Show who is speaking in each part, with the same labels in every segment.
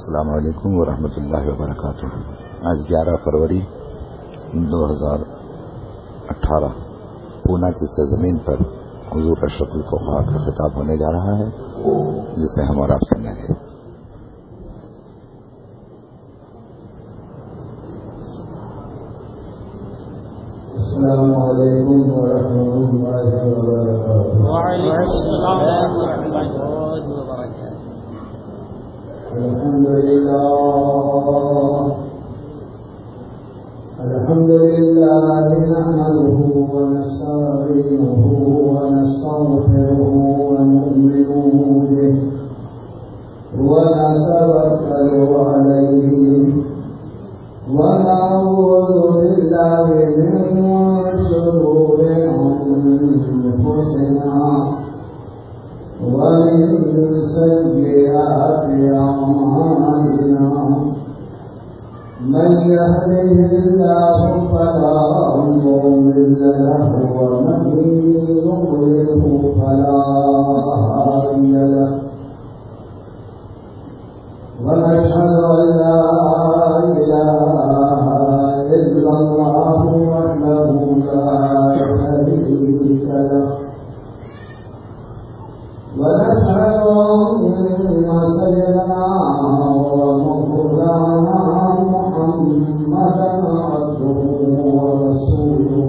Speaker 1: السلام علیکم ورحمۃ اللہ وبرکاتہ۔ آج 11 فروری 2018 پونا کی سرزمین پر حضور اشرف الفقراء کا خطاب ہونے جا رہا ہے، جسے ہم اور آپ سنیں گے۔
Speaker 2: السلام علیکم ورحمۃ اللہ وبرکاتہ۔
Speaker 3: وعلیکم السلام ورحمۃ اللہ وبرکاتہ۔
Speaker 2: الحمد لله نحمده ونستعينه ونستغفره ونؤمن به ونتوكل عليه ونعوذ بالله من شرور أنفسنا ومن سيئات أعمالنا، من يهده الله فلا مضل له ومن يضلله فلا هادي له، ونشهد أن لا إله إلا الله وحده لا شريك له، ونشهد أن سيدنا ومولانا محمدا عبده ورسوله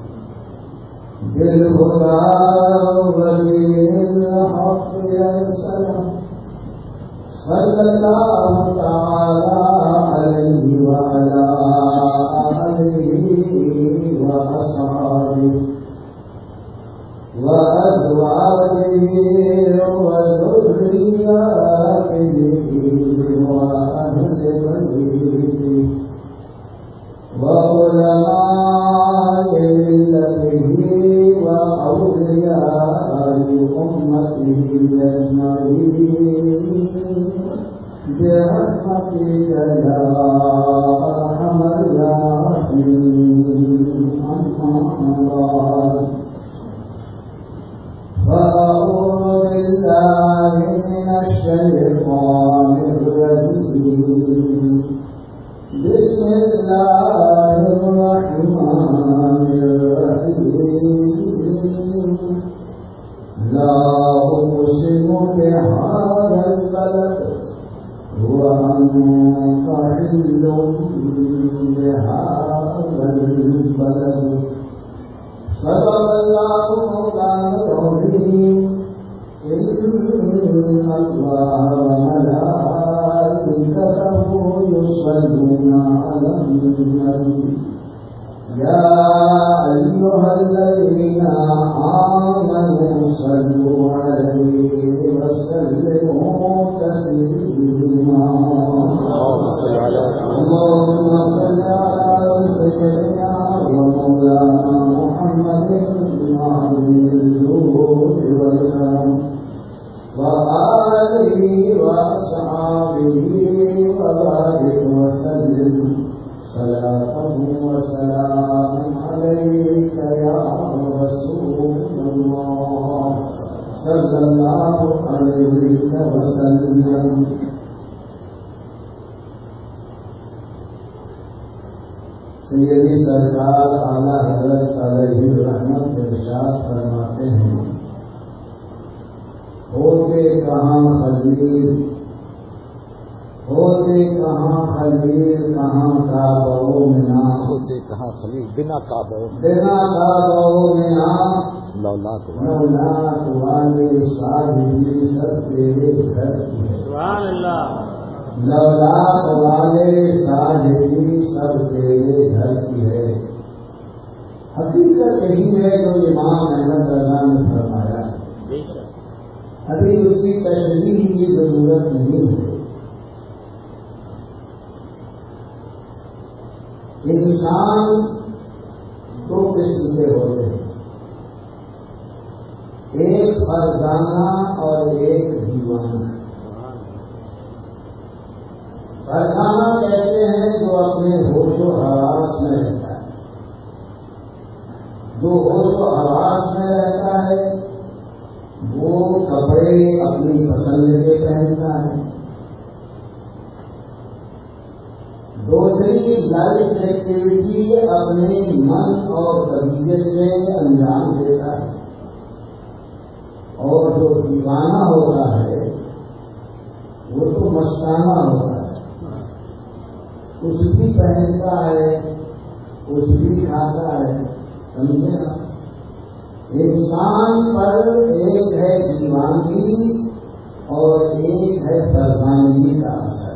Speaker 2: بالهدى ودين الحق يرسله، صلى الله تعالى عليه وعلى آله وأصحابه وأزواجه وذرياته وأهل بيته وعلماء ملته وأولياء أمته أجمعين برحمتك يا أرحم الراحمين، أما بعد، فأعوذ بالله من الشيطان الرجيم، بسم الله الرحمن الرحيم، لا أقسم بهذا البلد وأنت حل بهذا البلد، صدق الله مولانا العظيم، إن الله وملائكته يصلون على النبي، يا أيها الذين آمنوا صلوا عليه وسلموا تسليما، اللهم صل على سيدنا ومولانا محمد وعلى الجود والكرم وآله وأصحابه وبارك وسلم صلاة وسلام عليك يا رسول الله صلى الله عليه وسلم۔ سیدی سرکار اعلیٰ حضرت علیہ الرحمت ارشاد فرماتے ہیں، ہوتے کہاں خلیل، ہوتے کہاں خلیل، کہاں کعبہ و منا،
Speaker 1: ہوتے کہاں خلیل بنا کعبہ
Speaker 2: منا،
Speaker 1: لولاک
Speaker 2: والے صاحبی سب تیرے گھر کی ہے،
Speaker 3: سبحان اللہ،
Speaker 2: لولاک والے صاحبی سب تیرے گھر کی ہے۔ حقیقت یہی ہے جو امام احمد رضا نے فرمایا ہے، ابھی اس کی تشریح کی ضرورت نہیں ہے۔ انسان دو قسم کے ہوتے ہیں، ایک فرزانہ اور ایک دیوانہ۔ فرزانہ کہتے ہیں جو اپنے ہوش و حواس میں رہتا ہے، جو ہوش و حواس میں رہتا ہے وہ کپڑے اپنی پسند کے پہنتا ہے، پوری لائف ایکٹیویٹی اپنے من اور طریقے سے انجام دیتا ہے، اور جو دیوانہ ہوتا ہے وہ تو مستانہ ہوتا ہے، کچھ بھی پہنتا ہے، کچھ بھی کھاتا ہے، سمجھے نا؟ انسان پر ایک ہے دیوانگی اور ایک ہے فرزانگی کا اثر۔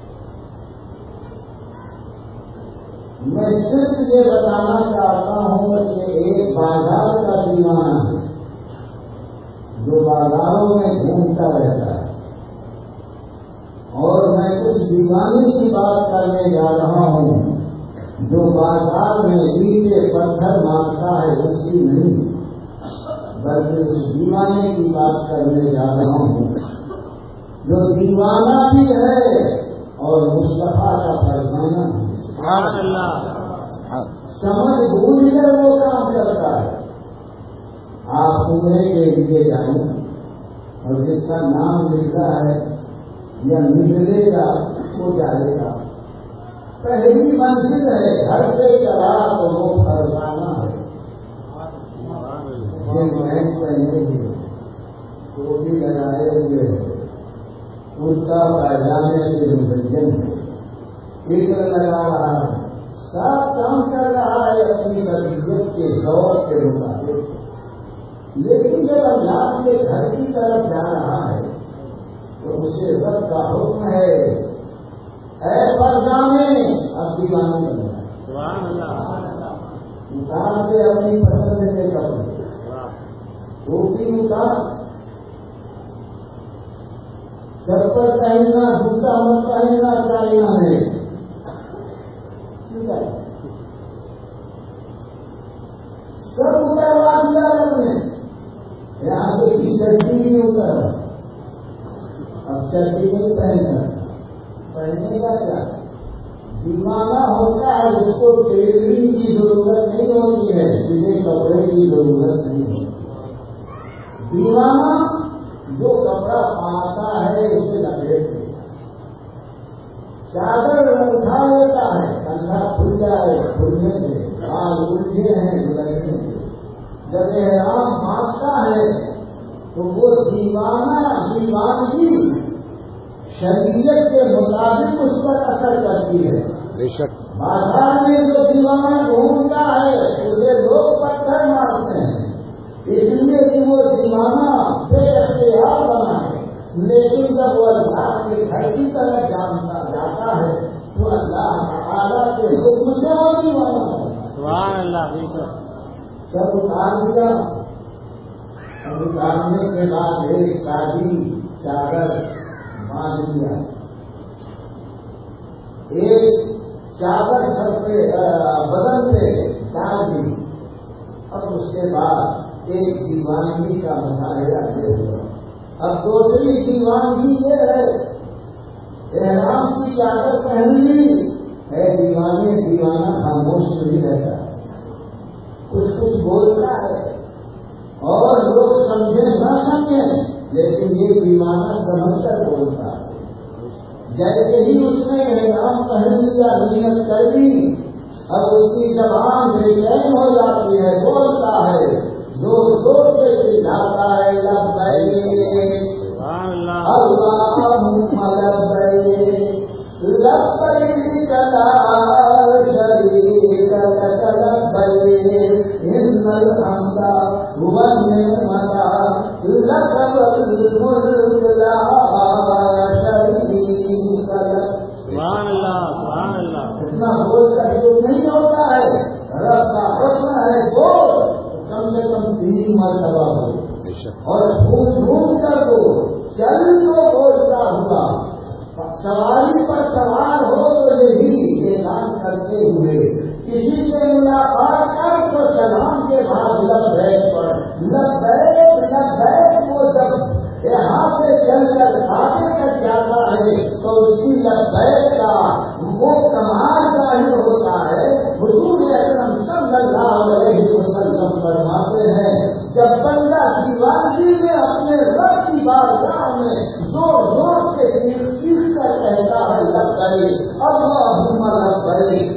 Speaker 2: میں صرف یہ بتانا چاہتا ہوں کہ ایک بازار کا دیوانہ ہے جو بازاروں میں گھومتا رہتا ہے، اور میں کچھ دیوانے کی بات کرنے جا رہا ہوں جو بازار میں اینٹیں پتھر مارتا ہے، اس کی نہیں، بلکہ اس دیوانے کی بات کرنے جا رہا ہوں جو دیوانہ بھی ہے اور مصطفیٰ کا فرزانہ ہے۔
Speaker 3: سبحان اللہ،
Speaker 2: سمجھ بھول کر وہ کام کرتا ہے۔ آپ عمرے کے لیے جائیں اور جس کا نام لکھتا ہے یا نکلے گا وہ جائے گا، پہلی منزل ہے، گھر سے چلا تو وہ فرزانہ ہے، پہنے ہوئے، ٹوپی لگائے ہوئے، کرتا پائجامے سے مزین ہے، فکر لگا رہا ہے، سب کام کر رہا ہے اپنی طبیعت کے ذوق کے مطابق، لیکن جب اللہ کے گھر کی طرف جا رہا ہے تو اسے رب کا حکم ہے، اے فرزانے اب دیوانے بن جائے،
Speaker 3: سبحان اللہ،
Speaker 2: اتار کے اپنی پسند کے کپڑے، ٹوپی اتار، چپل پہننا، جوتا مت پہننا چاہیے ہمیں، سب اتروا دیا رب نے، یہاں پہ کی چٹی نہیں اتر، اب چٹی نہیں پہننے کا کیا؟ دیوانہ ہوتا ہے اس کو ٹیلرنگ کی ضرورت نہیں ہوتی ہے، سیدھے کپڑے کی ضرورت نہیں ہوتی۔ دیوانہ جو کپڑا پاتا ہے اسے لپیٹ دیتا ہے، چادر اٹھا لیتا ہے، کندھا کھل جائے کھلنے سے، بال الجھے ہیں لگنے سے، جب احرام باندھتا ہے تو وہ دیوانگی شریعت کے مطابق اس پر اثر کرتی ہے۔
Speaker 1: بے شک
Speaker 2: بازار میں جو دیوانہ گھومتا ہے اسے لوگ پتھر مارتے ہیں، اس لیے کہ وہ دیوانہ بے اختیار بنا ہے، لیکن جب وہ اللہ کے گھر کی طرف جاتا ہے تو اللہ تعالیٰ کے حکم سے وہ دیوانہ ہوتا ہے۔
Speaker 3: سبحان اللہ،
Speaker 2: سب اتار دیا، اب اتارنے کے بعد ایک سادی چادر باندھ دیا، ایک چادر سر پہ بدن پہ ڈال دی، اب اس کے بعد ایک دیوانگی کا مظاہرہ یہ ہوا۔ اب دوسری دیوانگی یہ ہے، احرام کی چادر پہن لی ہے، دیوانہ خاموش نہیں رہتا، کچھ بولتا ہے اور لوگ سمجھے نہ سمجھیں لیکن یہ دیوانہ سمجھ کر بولتا ہے۔ جیسے ہی اس نے احرام پہن لیا، نیت کر لی، اب اس کی زبان بے چین ہو جاتی ہے، بولتا ہے، زور زور سے چلاتا ہے، لبیک اللہم لبیک لبیک لا شریک لک لبیک ان الحمد والنعمت لک والملک لا شریک لک۔
Speaker 3: سبحان اللہ، سبحان اللہ،
Speaker 2: اتنا بول کر جو نہیں ہوتا ہے، رب کا حکم ہے بول، کم سے کم 3 مرتبہ ہو، اور ڈھونڈ کر دو، چل تو بولتا ہوا، سواری پر سوار ہو تو یہی اعلان کرتے ہوئے، کسی سے ملاقات کر تو سلام کے بعد لبیک پر، لبیک لبیک، وہ جب یہاں سے چل کر آگے تک جاتا ہے تو اس کی لبیک کا وہ کمال ظاہر ہوتا ہے۔ حضور اکرم صلی اللہ علیہ وسلم فرماتے ہیں، جب بندہ دیوانگی میں اپنے رب کی بارگاہ میں زور زور سے چیخ کر کہتا ہے لبیک اللہم لبیک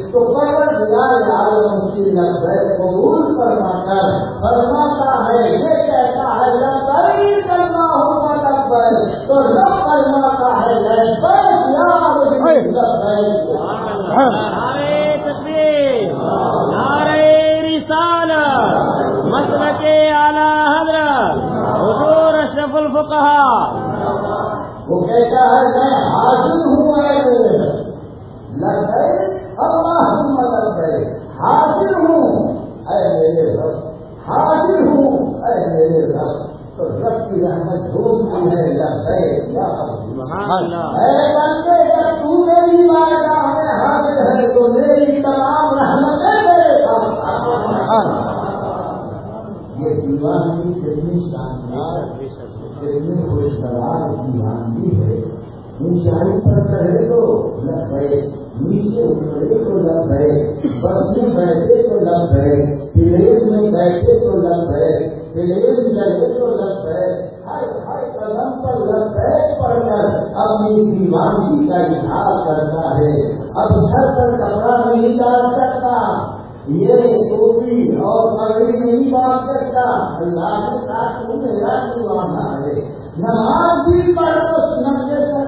Speaker 2: لبیک قبول فرما کر فرماتا ہے، یہ کہتا ہے لبیک اللہم لبیک، تو رب فرماتا ہے لبیک یا رب لبیک۔
Speaker 3: نعرہ تکبیر، نعرہ رسالت، مسلک اعلی حضرت حضور اشرف الفقہاء۔
Speaker 2: وہ کہتا ہے میں حاضر ہوں اے لبیک اللہم لبیک، حاضر ہوں اے میرے رب، حاضر ہوں اے میرے رب۔ تو رب کی رحمت ڈھونڈتی ہے لبیک یا
Speaker 3: سبحان اللہ۔
Speaker 2: اے بندے جب تو میری بارگاہ میں حاضر ہے تو میری تمام رحمتیں میرے ساتھ۔ یہ دیوانی کتنی شاندار، کتنی خوشگوار دیوانی ہے۔ اونچائی پر چڑھے تو لبیک، نیچے اترے تو لبیک، بس میں بیٹھے تو لبیک، پلیٹ میں بیٹھے تو لبیک، پلیٹ چلے تو لبیک، ہر قدم پر لبیک پڑھ کر اپنی دیوانگی کا اظہار کرتا ہے۔ اب سر پر کپڑا نہیں ڈال سکتا، یہ ٹوپی اور پگڑی نہیں باندھ سکتا، اللہ کے ساتھ تو میرا دیوانہ ہے۔ نماز بھی پڑھ تو سمجھے سر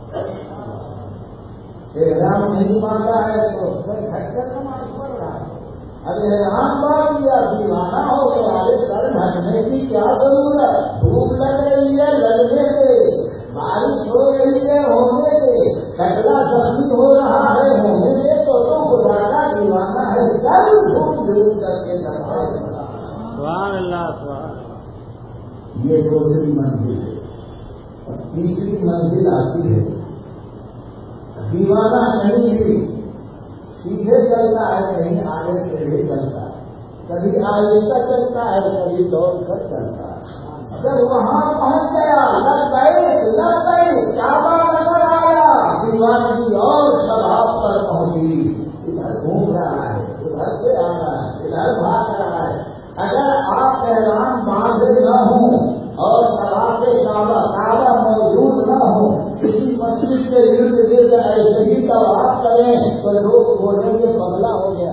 Speaker 2: احرام نہیں باندھا ہے تو سر ہٹ کر نماز پڑھ رہا ہے۔ اب احرام باندھ دیا دیوانہ ہو گیا، سر ڈھکنے کی کیا ضرورت؟ دھوپ لگ رہی ہے لگنے سے، بارش ہو رہی ہے ہونے سے، کچرا زخمی ہو رہا ہے ہونے سے، تو خدا کا دیوانہ ہے، سر دھوپ دور کر کے کرتا ہے۔
Speaker 3: سبحان اللہ، سبحان اللہ۔
Speaker 2: یہ دوسری منزل ہے۔ تیسری منزل آتی ہے، دیوانہ کہیں بھی سیدھے چلتا ہے، کہیں آگے ٹیڑھے چلتا ہے، کبھی آہستہ چلتا ہے، کبھی دوڑ کر چلتا ہے۔ جب وہاں پہنچ گیا لبیک کعبہ نظر آیا، دیوانگی اور شباب پر پہنچی، ادھر گھوم رہا ہے، ادھر سے آ رہا ہے، ادھر بھاگ رہا ہے۔ اگر آپ احرام باندھے نہ ہوں اور طواف کعبہ موجود نہ ہو، کسی مسجد کے ارد گرد ایسے ہی طواف کریں تو لوگ بولیں گے بدلا ہو گیا،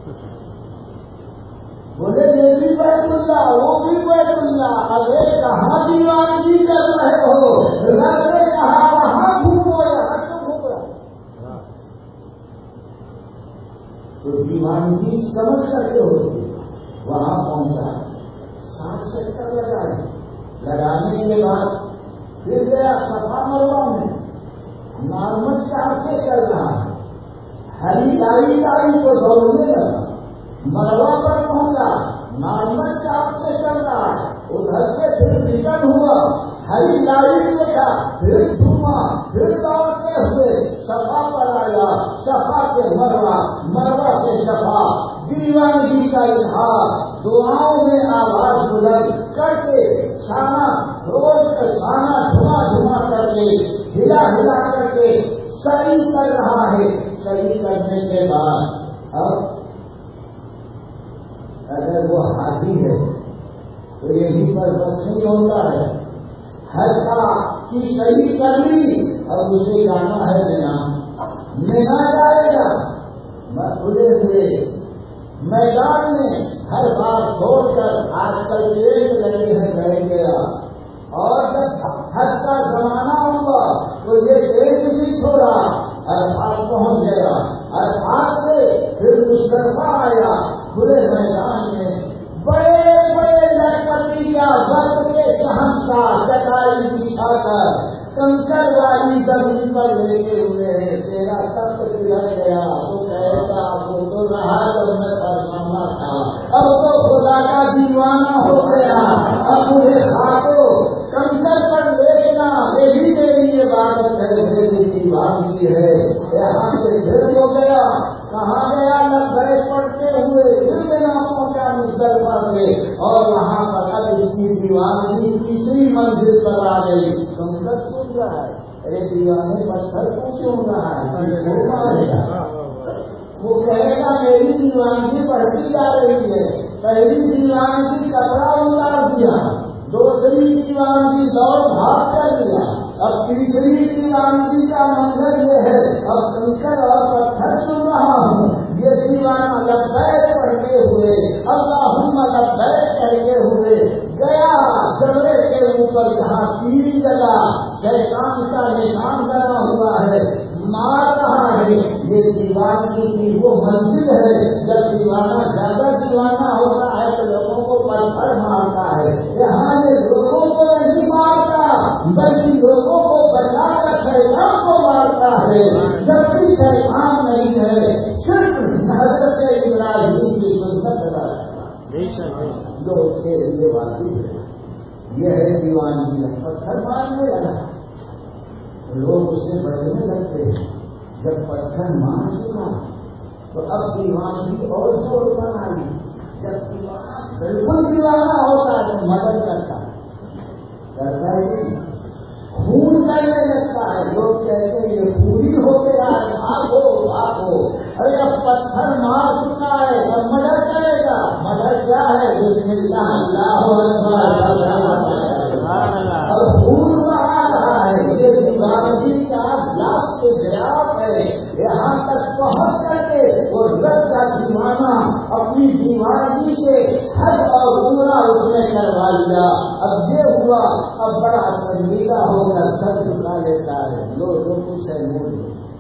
Speaker 2: بولے یہ بھی بیت اللہ وہ بھی بیت اللہ، ارے کہاں دیوانگی کر رہے ہو؟ رب نے کہا وہاں گھومو، یہاں کیوں گھوم رہا؟ تو دیوانگی سمجھ سکتے ہوتی، وہاں پہنچا 60 چکر لگانے کے بعد پھر گیا صفا مروہ میں، نارمل چال سے چل رہا ہے، ہری لائی کو دوڑنے لگا، مروہ پر پہنچا، نارمل چال سے چل رہا ہے، ادھر سے پھر ریٹرن ہوا، ہری لائی دیکھا، پھر گھوما، پھر دوڑتے ہوئے صفا پر آیا، صفا سے مروہ، مروہ سے صفا، دیوانگی کا اظہار، دعاؤں میں آواز بلند کر کے، کھانا روز کا کھانا دھواں کر کے، ہلا کر کے صحیح کر رہا ہے۔ صحیح کرنے کے بعد اب اگر وہ حاجی ہے تو یہیں پر بس نہیں ہوتا ہے، ہلکا کی صحیح کر لی، اب اسے جانا ہے مینا جائے گا، کھلے ہوئے میدان میں ہر بات چھوڑ کر آج کل پیڑ لگے ہیں بیٹھ گیا، اور جب حج کا زمانہ ہوا تو یہ پیڑ بھی چھوڑا، عرفات پہنچ گیا، عرفات سے پھر مصطفیٰ آیا، کھلے میدان میں بڑے بڑے لکھپتی کا وقت کے شہنشاہ چٹائی بچھا کر کنکر والی زمین پر لیتے ہوئے تیرا تخت بگڑ گیا، تو کہے گا وہ تو رہا جب میں پرمانا تھا، اب تو خدا کا دیوانہ ہو گیا، اب مجھے کھاٹو کنکر پر لیٹنا یہی میری عبادت ہے، میری دیوانگی ہے۔ یہاں سے پھر ہو گیا، کہاں گیا؟ لبیک پڑھتے ہوئے پھر مینا پہنچا مصطفیٰ سے، اور وہاں پر اب اس کی دیوانگی تیسری منزل پر آ گئی۔ کنکر سن رہا ہے، ارے دیوانے پتھر کو کیوں رہا ہے؟ وہ کہے گا میری دیوانگی بڑھتی جا رہی ہے، پہلی دیوانگی کپڑا اتار دیا، دوسری دیوانگی دوڑ بھاگ کر لیا، اب تیسری دیوانگی کا منظر یہ ہے، اب کنکر اور پتھر سن رہا ہوں، یہ دیوانہ لبیک پڑھتے کرتے ہوئے گیا جبرے کے اوپر جہاں تیر چلا شیطان کا نشان بنا ہوا ہے مار رہا ہے. یہ دیوانگی کی وہ منزل ہے جب دیوانہ زیادہ دیوانہ ہوتا ہے تو لوگوں کو پتھر مارتا ہے. یہاں یہ لوگوں کو نہیں مارتا بلکہ لوگوں کو بچا کر شیطان کو مارتا ہے. جبکہ شیطان نہیں ہے صرف حضرت ابراہیم کی سنت ادا جو اس کے لیے واقعی ہے. یہ ہے دیوانگی. پتھر مارنے لگا لوگ اس سے بچنے لگتے ہیں. جب پتھر مان چکا تو اب دیوانگی اور زور پر آئی. جب دیوانہ بالکل دیوانہ ہوتا ہے تو مدد کرتا ہے خون کرنے لگتا ہے. لوگ کہتے ہیں یہ پوری ہو گیا ہے بھاگو. ارے اب پتھر مار چکا ہے اب مدد کرے گا. مدد کیا ہے بسم اللہ اللہ اور خون بہا رہا ہے. یہ دیوانگی کا لاکھ سے خلاف ہے. یہاں تک پہنچ کر کے وہ رب کا دیوانہ اپنی دیوانگی سے حد اور پورا اس نے کروا لیا. اب یہ ہوا اب بڑا سنجیدہ ہو کر سر جھکا لیتا ہے. جو کچھ ہے مول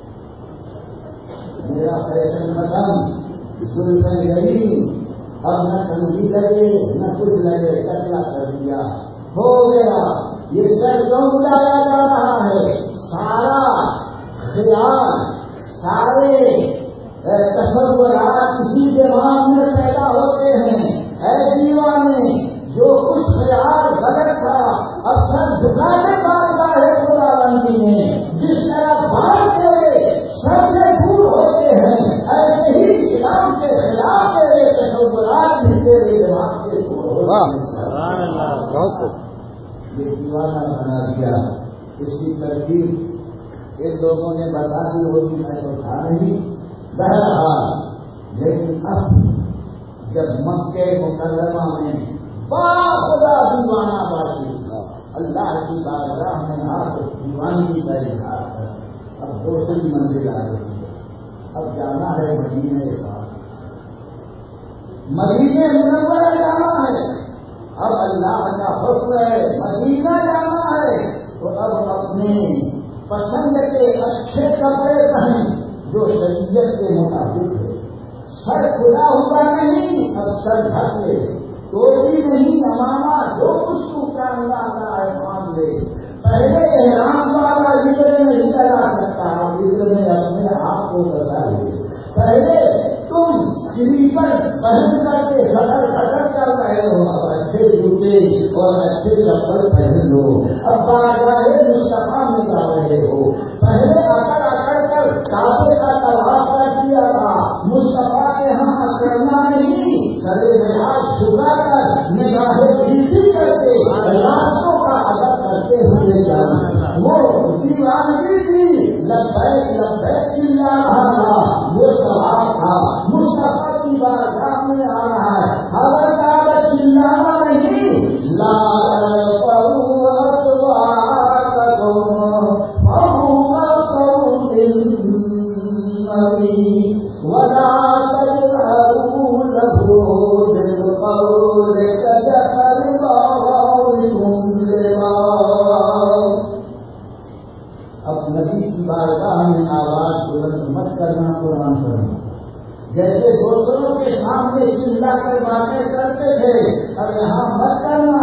Speaker 2: میرا فیشن ختم زلفیں گئی اب نہ کنگھی لگے نہ کچھ لگے ٹکلا کر دیا ہو گیا. یہ سر کیوں اڑایا جا رہا ہے؟ سارا خیال سارے تصورات اسی دماغ میں پیدا ہوتے ہیں. اے دیوانے جو کچھ خیال غلط تھا اب سر جھکانے پاتا ہے خدا بندی میں. جس طرح بھاگ کے سر سے دور ہوتے ہیں ایسے ہی اسلام کے خلاف میرے تصورات بھی تیرے دماغ سے دور ہوتے ہیں. یہ دیوانہ بنا دیا. اس کی ترکیب ان لوگوں نے بتا دی ہوگی میں تو تھا نہیں. بہرحال لیکن اب جب مکہ مکرمہ میں باخدا دیوانہ باقی اللہ کی بارگاہ میں آپ دیوانگی کا اظہار کر اب دوسری منزل آ رہی ہے. اب جانا ہے مدینے مدینے منورہ جانا ہے. اب اللہ کا حکم ہے مدینہ جانا ہے تو اب اپنے پسند کے اچھے کپڑے پہنیں جو شریعت کے مطابق ہے. سر کھلا ہوا نہیں اب سر ڈھک لے. ٹوپی نہیں امامہ جو کچھ تو کیا ہے مان لے. پہلے احرام والا ذکر نہیں چلا سکتا ذکر میں اپنے آپ کو بتا لے. پہلے تم سلیپر پہن کر کے سڑک کھٹک کر رہے ہو اب اچھے جوتے اور اچھے چپل پہن لو. اب بارگاہ مصطفیٰ میں جا رہے ہو. پہلے اکڑ کر کعبے کا طواف کر دیا تھا. مصطفیٰ کے ہم اکڑنا نہیں کرے ہاتھ جھکا کر نگاہیں پیچھے کر کے راستوں کا ادب کرتے ہوئے جانا. وہ دیوانگی تھی لبیک لبیک چلا رہا تھا. وہ سوال تھا مصطفیٰ کی بارگاہ میں آ رہا ہے. اگر کعبہ چلانا نہیں لا اب نبی کی بارگاہ میں آواز بلند مت کرنا قرآن کرنا. جیسے دوسروں کے سامنے چلا کر باتیں کرتے تھے اب یہاں مت کرنا.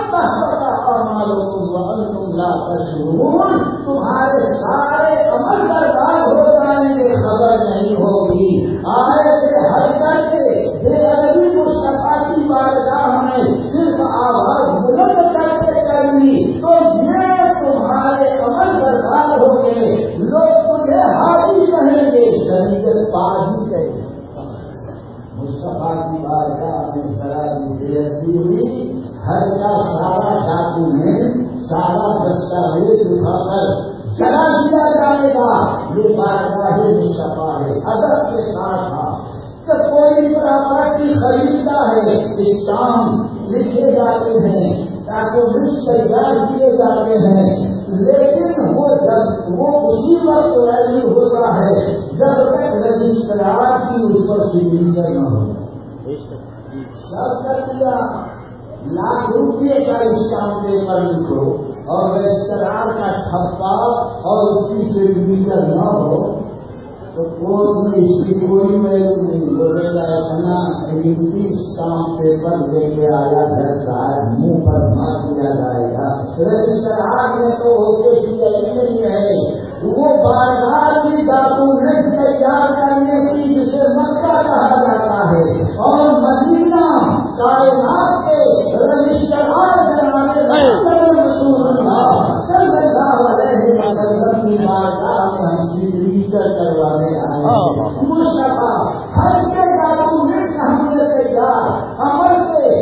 Speaker 2: تمہارے سارے عمل برباد ہو جائیں گے خبر نہیں ہوگی. آئے سے ہٹ کر کے بے ادبی مصطفیٰ کی بارگاہ میں صرف آواز بلند کرتے کرنی تو یہ تمہارے عمل برباد ہو گئے. لوگ تمہیں حاجی کہیں گے شریعت پاجی کہیں گے. مصطفیٰ کی بارگاہ میں ذرا بے ادبی ہوئی. ہر کا سارا ڈاکومنٹ سارا دستاویز اٹھا کر چلا دیا جائے گا. یہ بارگاہ مصطفیٰ ہے. ادب کے ساتھ تھا کہ کوئی پراپرٹی خریدتا ہے اسٹام لکھے جاتے ہیں ڈاکومنٹ تیار کیے جاتے ہیں. لیکن وہ جب وہ اسی وقت ویلیو ہوتا ہے جب تک رجسٹرار کی اس پر سگنیچر نہ ہو. سب کر دیا ₹1,00,000 کا اسٹامپ پیپر لکھو اور رجسٹرار کا ٹھپا اور اس کی سگنیچر نہ ہو تو اس کی کوئی ویلو نہیں بولے گا اتنا قیمتی اسٹامپ پیپر لے کے آیا گھر صاحب منہ پر مار دیا جائے گا. رجسٹرار میں تو ہوتے نہیں ہے وہ بازار کی ڈاکومنٹ تیار کرنے کی جسے مکہ کہا جاتا ہے اور مدینہ کائنات کے رجسٹرار بنانے رسول اللہ صلی اللہ علیہ وسلم کی بارگاہ میں ہم سگنیچر کروانے آئے ہیں. مصطفیٰ ہر کے ڈاکومنٹ ہم نے تیار عمل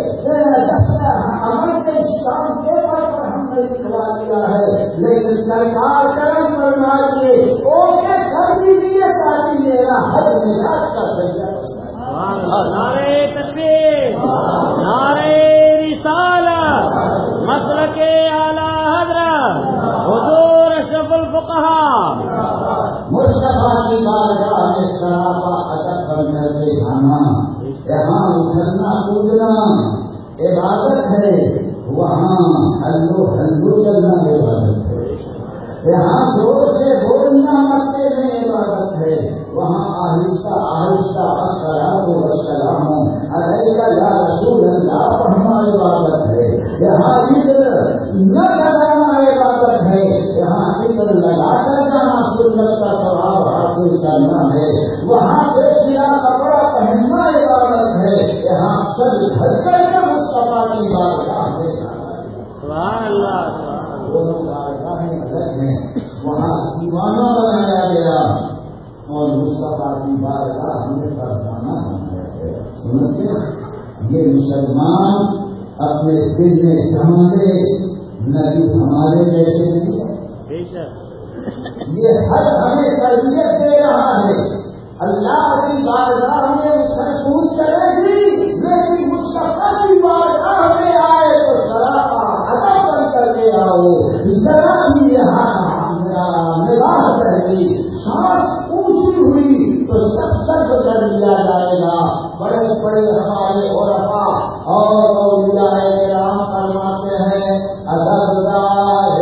Speaker 2: کے اسٹامپ پیپر پر ہم نے لکھوا دیا ہے لیکن سرکار کرم فرمائیے اوکے کر دیجیے تاکہ میرا حج میراث کا ذریعہ.
Speaker 3: نعرہ تکبیر، نعرہ رسالت، مسلک اعلی حضرت حضور اشرف الفقہاء.
Speaker 2: مصطفیٰ کی بارگاہ میں سراپا ادب بن کر کے جانا، یہاں اچھلنا کودنا عبادت ہے، وہاں ہلو ہلو چلنا عبادت ہے. یہاں زور سے بولنا مرتے میں عبادت ہے، وہاں آہستہ آہستہ السلام والسلام علیک یا رسول اللہ پڑھنا عبادت ہے. یہاں عطر نہ لگانا عبادت ہے، یہاں عطر لگا کر جانا سنت کا ثواب حاصل کرنا ہے. وہاں بے سیا کپڑا پہننا عبادت ہے، یہاں سب گھر کر کے مصطفیٰ کی بارگاہ میں
Speaker 3: سبحان اللہ.
Speaker 2: دونوں بارگاہیں الگ ہیں. وہاں دیوانہ بنایا گیا اور مصطفیٰ کی بارگاہ ہمیں پردانہ بنایا گیا. سنتے یہ مسلمان اپنے دل میں سمجھے نبی ہمارے جیسے نہیں، یہ ہر ہمیں تربیت دے رہا ہے. اللہ کی بارگاہ میں محسوس کرے گی لیکن مصطفیٰ کی بارگاہ میں آئے تو سراپا ادب بن کر کے آؤ. ذرا بھی یہاں نگاہ کرے سانس اونچی ہوئی تو سب سب کر لیا جائے گا. بڑے بڑے ہمارے عرفا اور اولیاء کرام فرماتے ہیں ادب دار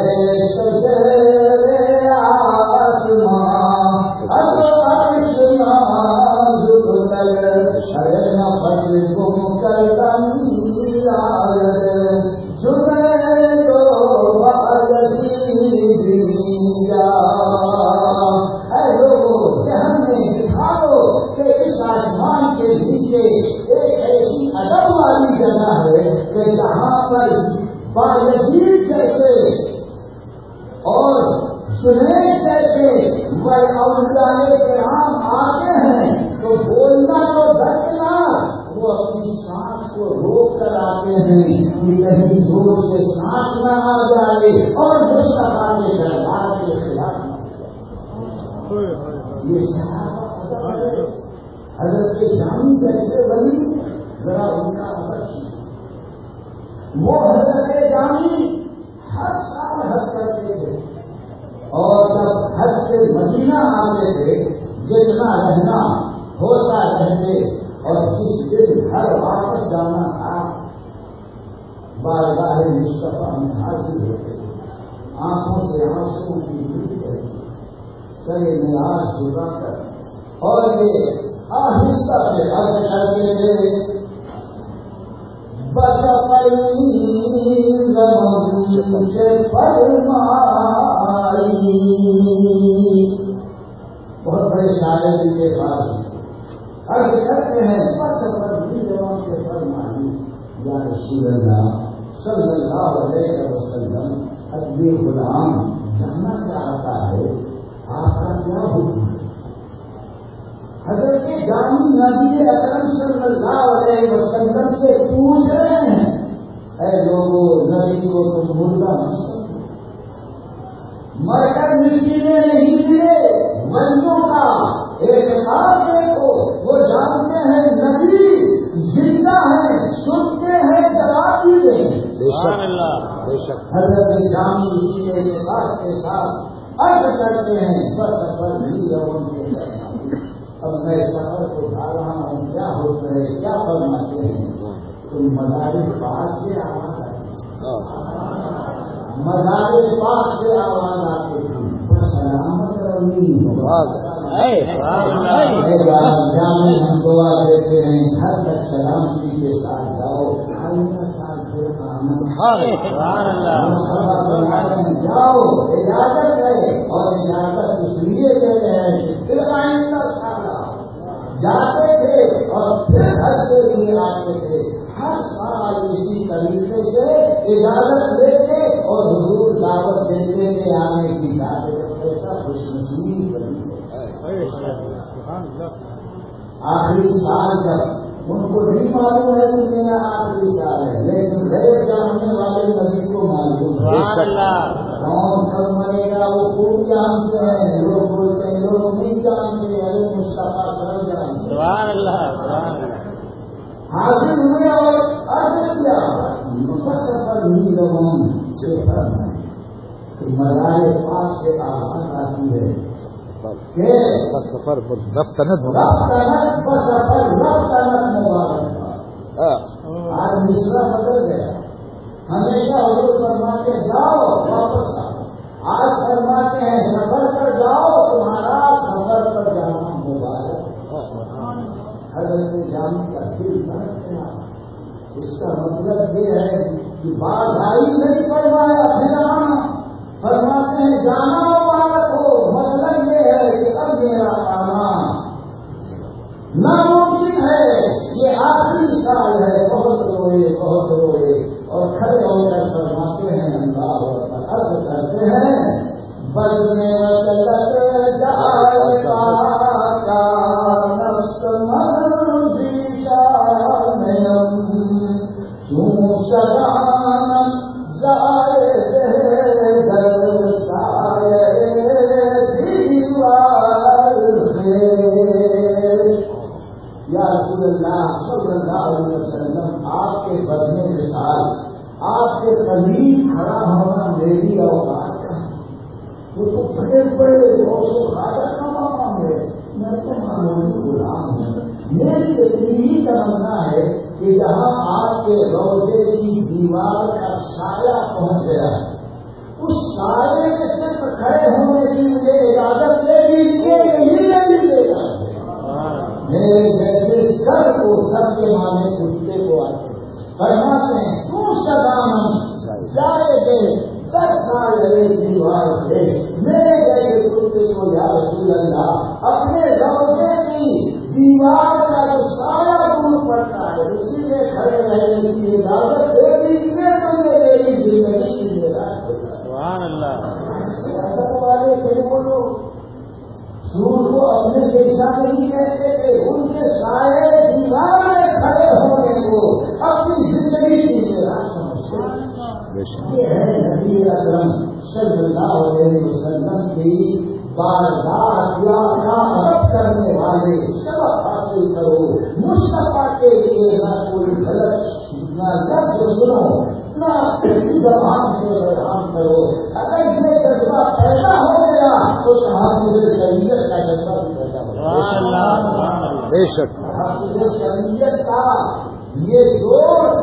Speaker 2: ادب والی جگہ ہے کہ جہاں پر باجید جیسے اور سنیش جیسے وہ اولیاء کرام آتے ہیں تو بولنا تو دھکنا وہ اپنی سانس کو روک کر آتے ہیں کہ کہیں زور سے سانس نہ آ جائے اور مصطفیٰ کے دربار کے خلاف نہ ہو جائے. یہ حضرت جامی جیسے ولی ذرا ان کا وہ حضرت جامی ہر سال حج کرتے تھے اور جب حج سے مدینہ آتے تھے جتنا رہنا ہوتا رہتے اور جس دن گھر واپس جانا تھا بارگاہ مصطفیٰ میں حاضر ہوتے تھے. آنکھوں سے آنسوں کی بھیڑ رہتی سرے نیاز جھکا کر اور یہ آہستہ سے عرض کرتے تھے بچپنی زمین سے فرمائی. بہت بڑے شاعر کے پاس عرض کرتے ہیں بچپنی زمین سے فرمائی یا رسول اللہ صلی اللہ علیہ وسلم. ابھی غلام جاننا چاہتا ہے آپ کا کیا حکم ہے. حضرت جامی نبی اکرم صلی اللہ علیہ وسلم سے پوچھ رہے ہیں اے لوگوں نبی کو تم مردہ نہیں سکتے مر کر مٹینے نہیں ملے. ولیوں کا اعتقاد دیکھو وہ جانتے ہیں نبی زندہ ہے سنتے ہیں جواب بھی دیں. حضرت جامی اسی اعتقاد کے ساتھ عرض کرتے ہیں بس سفر بھی ان کے اب میں سفر کو جا رہا ہوں کیا ہوتا ہے کیا فرماتے ہیں تو مزار پاک سے آواز آتی، مزار پاک سے آواز آتی تھی، سلامت ہم دعا دیتے ہیں گھر تک سلامتی کے ساتھ جاؤ، جاؤ اجازت ہے، اور اجازت اس لیے دیتے ہیں پھر آئندہ جاتے تھے اور پھر گھر سے بھی آتے تھے، ہر سال اسی طریقے سے اجازت لے کے اور حضور دعوت دیتے تھے آنے کی، ایسا خوش نصیب بنی۔ آخری سال جب ان کو نہیں معلوم ہے کہ میرا آخری سال ہے، لیکن غیر جاننے والے نبی کو معلوم ہے کون کب مرے گا وہ خوب جانتے ہیں، لوگ بولتے ہیں لوگ نہیں جانتے، ارے مصطفیٰ سب جانتے حاضر ہوئے اور عرض کیا سفر نہیں لوگوں سے مزار پاک سے آواز آتی ہے
Speaker 1: سفر رفتنت
Speaker 2: آج مشرا بدل گیا، ہمیشہ حضور فرماتے جاؤ واپس آؤ، آج فرماتے ہیں سفر پر جاؤ تمہارا سفر پر جانا مبارک۔ حضرت جان کا دل بھرتے ہیں، اس کا مطلب یہ ہے کہ بات آئی نہیں فرمایا پھر آنا، فرماتے ہیں جانا مبارک ہو، مطلب یہ ہے کہ اب میرا آنا ناممکن ہے، یہ آخری سال ہے، بہت روئے اور کھڑے ہو کر فرماتے ہیں اللہ اکبر، عرض کرتے ہیں بس میں چلت جائے کا نفس مرضی کا نیم کیوں شران جائے در سائے دیوار یا رسول اللہ صلی اللہ علیہ وسلم، آپ کے بدنے کے ساتھ آپ کے قریب کھڑا ہونا میری اوقات کا، وہ تو بڑے بڑے دوستوں حاجت کا مقام ہے، میں تو معمولی غلام ہوں، میری اتنی ہی تمنا ہے کہ جہاں آپ کے روزے کی دیوار کا سایہ پہنچ گیا ہے، اس سایے کے صرف کھڑے ہونے کی مجھے اجازت لے لیجیے، نہیں لے لیجیے گا میرے جیسے سر کو سر کے مانے کتے کو آتے فرماتے ہیں تو سدام جائے گے 10 سال ایک دیوار تھے، میرے جیسے کتے کو یا رسول اللہ اپنے روزے کی دیوار کا جو سایہ دور پڑتا ہے اسی میں کھڑے رہنے کی اجازت دے دیجیے تو یہ میری زندگی کی سبحان اللہ والے تھے وہ لوگ سور کو اپنے جیسا نہیں کہتے تھے، ان کے سائے دیوار میں کھڑے ہونے کو اپنی زندگی کی میراث سمجھتے۔ یہ ہے نبی اکرم صلی اللہ علیہ وسلم کی بار بار ادب کرنے والے، سبق حاصل کرو، مصطفیٰ کے لیے نہ کوئی غلط نہ لفظ سنو نہ زبان سے بیان کرو، اگر یہ جذبہ پیدا ہو گیا تو تحفظ شریعت کا جذبہ بھی پیدا ہوگا۔
Speaker 1: بے شک
Speaker 2: تحفظ شریعت کا یہ زور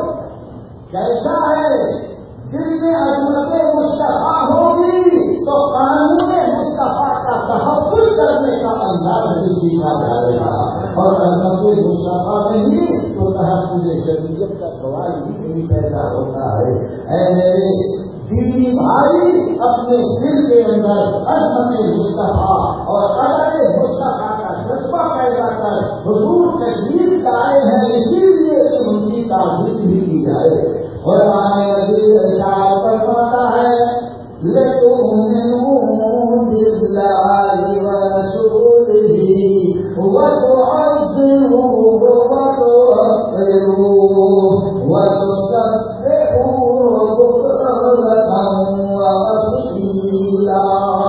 Speaker 2: کیسا ہے، جن میں عظمت مصطفیٰ ہوگی تو قانون مصطفیٰ کا تحفظ کرنے کا انداز بھی سیکھا جائے گا، اور عظمت مصطفیٰ نہیں تو تحفظ شریعت کا سوال بھی نہیں پیدا ہوتا ہے۔ اے میرے دینی بھائی، اپنے دل کے اندر عظمت مصطفیٰ اور قدر مصطفیٰ کا جذبہ پیدا کر حضور تشریف لائے ہیں، اسی لیے کہ ان کی تعظیم بھی کی جائے۔ قرآن عزیز ارشاد فرماتا ہے لِتُؤْمِنُوا بِاللَّهِ وَرَسُولِهِ وَتُعَزِّرُوهُ وَتُوَقِّرُوهُ وَتُسَبِّحُوهُ بُكْرَةً وَأَصِيلًا۔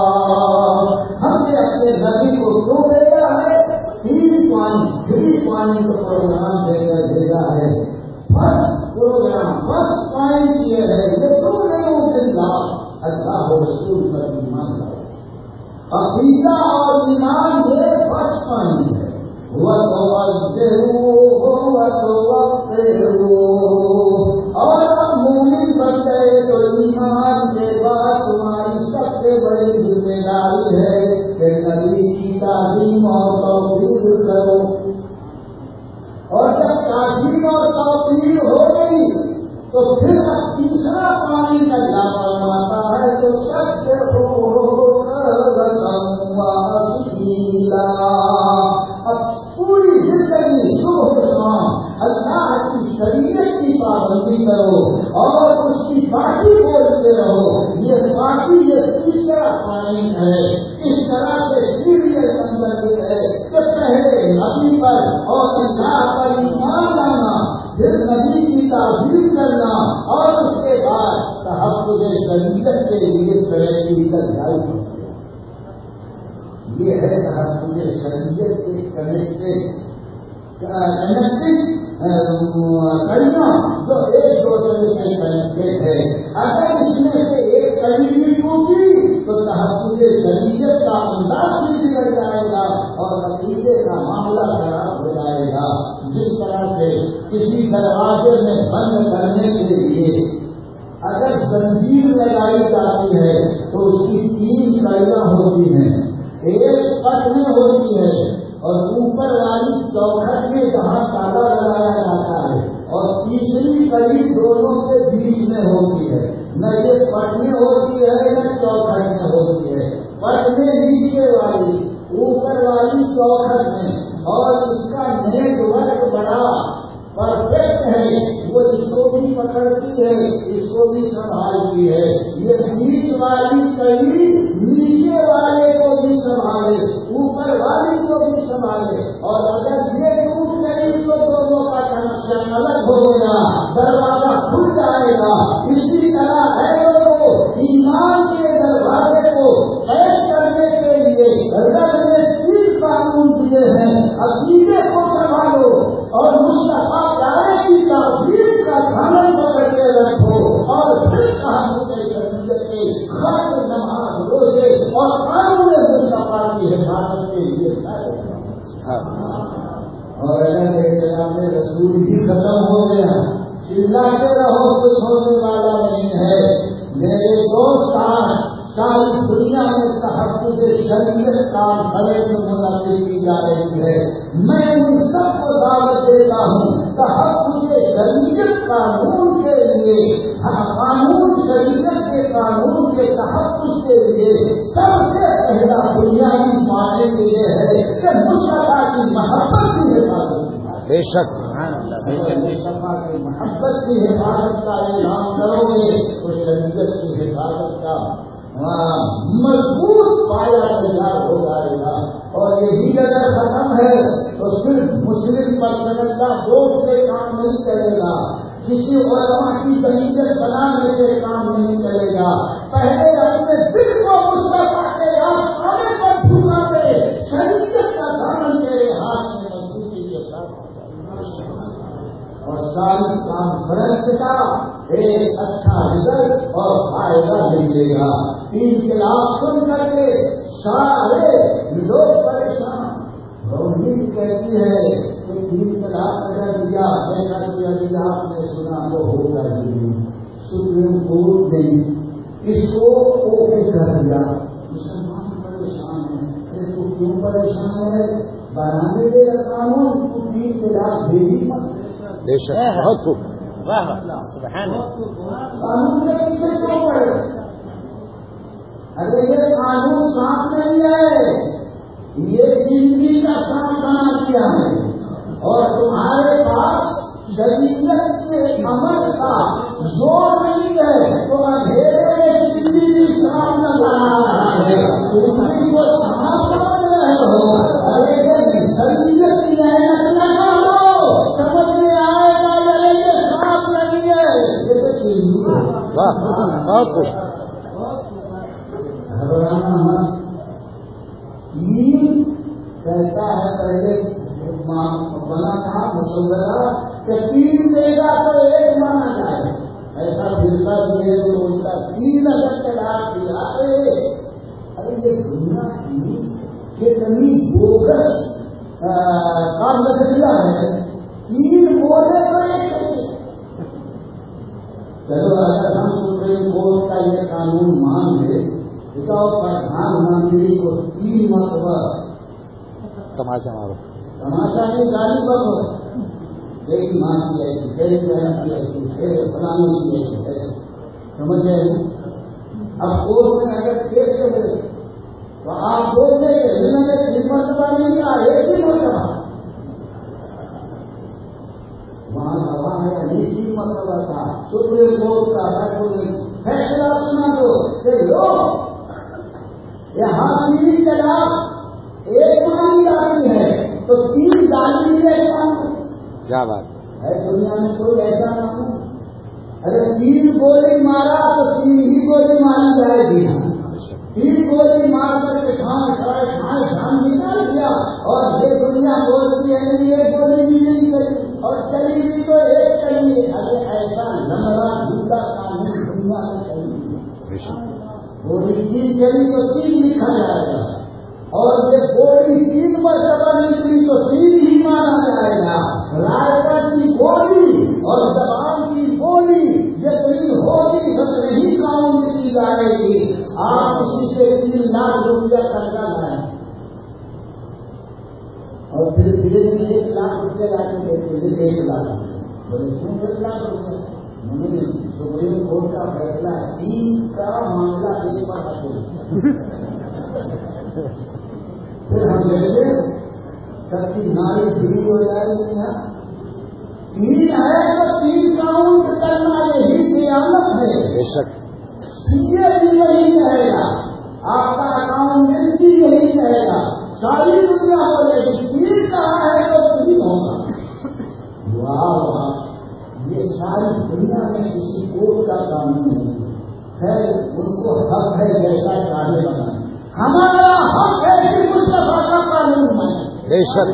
Speaker 2: ہم نے اپنے نبی کو کیوں بھیجا ہے؟ 3 پوائنٹ کو پروگرام دے کر بھیجا ہے۔ پروگرام فرسٹ پوائنٹ یہ ہے کہ تم نہیں اللہ و رسول پر ایمان لاؤ، عقیدہ اور ایمان یہ فرسٹ پوائنٹ ہے۔ اور اب مومن بن گئے تو ایمان کے بعد تمہاری سب سے بڑی ذمہ داری ہے کہ نبی کی تعظیم اور توقیر کرو. اور جب تعظیم اور توقیر ہو گئی تو پھر اب تیسرا پانی کا جاپن آتا ہے تو سب سے اب پوری زندگی صبح شام اللہ کی شریعت کی پابندی کرو اور اس کی باقی بولتے رہو. یہ باقی یہ تیسرا پانی ہے. اس طرح سے سیریت اندر یہ ہے کہ پہلے نبی پر اور اللہ پر ایمان لانا, پھر نبی کی تعظیم کرنا اور اس کے بعد تحفظ شریعت کے لیے ترقی کر جائے. یہ ہے تحفظ شریعت کے کنیکٹنگ کڑیاں جو ایک دوسرے سے کنیکٹڈ ہے. اگر اس میں سے ایک کڑی بھی ٹوٹی تو تحفظ شریعت کا انداز بھی بگڑ جائے گا اور عقیدے کا معاملہ خراب ہو جائے گا. جس طرح سے کسی دروازے میں بند کرنے کے لیے اگر زنجیر لگائی جاتی ہے تو اس کی 3 کڑیاں ہوتی ہیں. ایک پٹ میں ہوتی ہے اور اوپر والی چوکھٹ میں جہاں تالا لگایا جاتا ہے اور تیسری کڑی دونوں کے بیچ میں ہوتی ہے. نہ یہ پٹ میں ہوتی ہے نہ چوکھٹ میں ہوتی ہے. پٹ میں نیچے والی اوپر والی چوکھٹ میں, اور اس کا نیٹ ورک بڑا پرفیکٹ ہے. وہ اس کو بھی پکڑتی ہے اس کو بھی سنبھالتی ہے. یہ بیچ والی کڑی نیچے والے کو بھی سنبھالے اوپر والی کو بھی سنبھالے. اور اگر یہ ٹوٹ گئی تو دونوں کا کنیکشن الگ ہو گیا, دروازہ کھل جائے گا. اسی طرح ہے لوگوں ایمان کے دروازے کو قید کرنے کے لیے رب نے 3 قانون دیے ہیں. عقیدے کو سنبھالو اور مصطفیٰ پیارے کی تعظیم کا دھیان پکڑ کے رکھو اور پھر تحفظ شریعت کے خط نماز روزے اور قانون مصطفیٰ کی حفاظت کے لیے اور اگر احترام رسول ہی ختم ہو گیا چلاتے رہو کچھ ہونے والا نہیں ہے. میرے دوست ساری دنیا میں تحفظ شریعت کا بڑے منعقد کی جا رہی ہے. میں ان سب کو دعوت دیتا ہوں تحفظ شریعت قانون کے لیے, قانون شریعت کے قانون کے تحفظ کے لیے سب سے پہلا بنیادی معنی یہ ہے کہ مصطفیٰ کی محبت کی حفاظت.
Speaker 1: بے شک
Speaker 2: مصطفیٰ کی محبت کی حفاظت کا اعلان کرو گے تو شریعت کی حفاظت کا مضبوط پایا تیار ہو جائے گا. اور یہی اگر ختم ہے تو صرف مسلم پرسنل کا ووٹ سے کام نہیں چلے گا, کسی علماء کی شریعت بنانے سے کام نہیں چلے گا. پہلے اپنے دل کو مصطفیٰ کے آسانے پر جھکا دے, شریعت کا دامن تیرے ہاتھ میں مضبوطی کے ساتھ اور ساری کانفرنس کا ایک اچھا رزلٹ اور فائدہ ملے گا. انقلاب سن کر کے سارے لوگ پریشان. گورنمنٹ کہتی ہے کہ انقلاب کر دیا ایسا کیا دیا آپ نے سنا تو ہو کر دیجیے. سپریم کورٹ نے اس کو اوکے کر دیا. مسلمان پریشان ہیں. تو کیوں پریشان ہے؟ بنانے کے قانون کو 3 طلاق بھیجی مت.
Speaker 1: بے شک بہت خوب.
Speaker 2: قانون کے پیچھے کیوں پڑے؟ ارے یہ قانون صاف نہیں ہے, یہ زندگی کا صاف بنا دیا ہے. اور تمہارے پاس شریعت کے عمل کا زور نہیں ہے تو اندھیرے میں زندگی صاف نہ بنا رہا ہے. تم کو صاف سمجھ رہے ہو. ارے شریعت کی اہمیت نہ کرو, سمجھ میں آئے گا یہ صاف نہیں ہے.
Speaker 1: بہت خوب.
Speaker 2: کہتا ہے پہلے بنا تھا مسودہ کہ 3 دے گا تو 1 مانا جائے. ایسا فرقہ دیے تو ان کا 3 اگر طلاق دیا. ارے یہ دنیا کی کتنی بوگس کام نظریہ ہے، 3 بولے تو ایک نہیں. چلو اگر ہم سپریم کورٹ کا یہ قانون مان لے تو پردھان منتری کو 3 مرتبہ
Speaker 1: تماشا مارو،
Speaker 2: تماشا کی گاڑی پر ہو، ایک ماں کی ایسی، ایک بہن کی ایسی، ایک فلانی کی ایسی، سمجھ گئے. اب کورٹ میں اگر کیس ہوئے تو آپ بولتے ہیں انہوں نے 3 مرتبہ نہیں کہا، ایک ہی مرتبہ. وہاں گواہ ہے 3 مرتبہ تھا. سپریم کورٹ کا فیصلہ سنا دو کہ لو یہاں 3 طلاق ایک مانی جاتی ہے تو 3 جانی ایک مانی.
Speaker 1: کیا بات
Speaker 2: ہے دنیا میں کوئی ایسا نہ ہو. اگر 3 گولی مارا تو 3 ہی گولی ماری جائے گی. 3 گولی مار کر کے کھان نکال دیا اور یہ دنیا بولتی ہے ایک گولی بھی نہیں کری اور چلی گئی تو ایک چلیے. ارے ایسا لمبا جھوٹا قانون دنیا میں چلی گولی 3 چلی تو 3 لکھا جائے گا اور یہ گولی 3 مرتبہ نکلی تو 3 ہی مانا جائے گا. رائے کی گولی اور زبان کی گولی جتنی ہوگی اتنی ہی کاؤنٹ کی جائے گی. آپ اسی سے 3 لاکھ روپیہ قرضہ لائیں اور پھر دھیرے دھیرے 1 لاکھ روپیہ لا کے دیتے ہیں. 1 لاکھ بولے کیوں 1 لاکھ روپیہ؟ نہیں، سپریم کورٹ کا فیصلہ ہے 3 کا معاملہ ایک بار آتے. پھر ہم دیکھتے سب کی ناری ڈھیلی ہو جائے گی. 3 ہے تو 3 کاؤنٹ کرنا یہی قیامت ہے.
Speaker 1: بے شک
Speaker 2: سیے بھی یہی رہے گا، آپ کا اکاؤنٹ بھی یہی رہے گا. ساری دنیا بولے گی 3 کہاں ہے تو 3 ہوگا. واہ، یہ ساری دنیا میں کسی کورٹ کا قانون نہیں ہے. ان کو حق ہے جیسا چاہے بنانا. ہمارا حق ہے کہ مصطفیٰ کا قانون ہے.
Speaker 1: بے شک.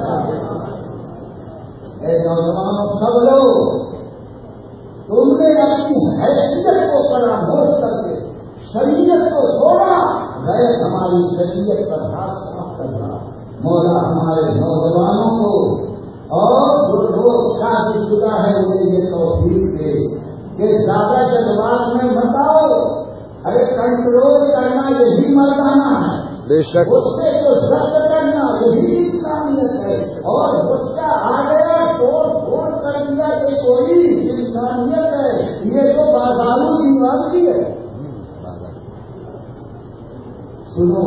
Speaker 2: اے نوجوانوں سب لوگ، تم نے اپنی حیثیت کو فراموش کر کے شریعت کو چھوڑا، غیر ہماری شریعت پر ہاتھ صاف کرنا. مولا ہمارے نوجوانوں کو اور جو لوگ شادی شدہ ہے انہیں یہ توفیق دے کہ زیادہ جذبات میں بتاؤ. ارے کنٹرول کرنا یہی مردانہ ہے.
Speaker 1: بے شک
Speaker 2: غصے کو ضبط کرنا یہی انسانیت ہے. اور غصہ آ گیا توڑ کر دیا کہ کوئی انسانیت ہے. یہ تو بازاروں کی دیوانگی ہے. سنو،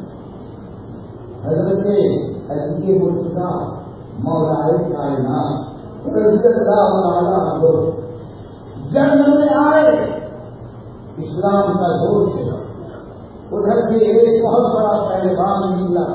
Speaker 2: حضرت علی مرتضیٰ مولا کائنات رضی اللہ تعالیٰ عنہ جنگ میں آئے، اسلام کا دور چلا. ادھر سے ایک بہت بڑا پہلوان نکلا،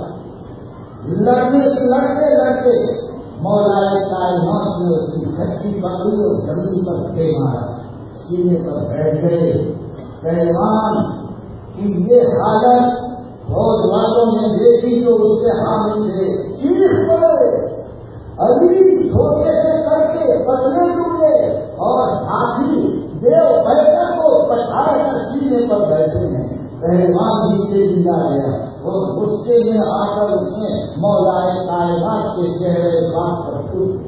Speaker 2: لڑتے لڑتے مولا کائنات نے اس کی کچی پکڑی اور زمین پر پھینک مارا، سینے پر بیٹھ گئے. پہلوان کی یہ حالت بہت والوں نے دیکھی تو اس کے حامل تھے، چیخ پڑے. علی چھوٹے سے کر کے پتلے ٹوٹے اور ہاتھی دیو بیٹھک کو پچھاڑ کر سینے پر بیٹھے ہیں. پہلوان بھی تیز جا گیا اور غصے میں آ کر اس نے مولا کائنات کے چہرے بات پر ٹوٹ.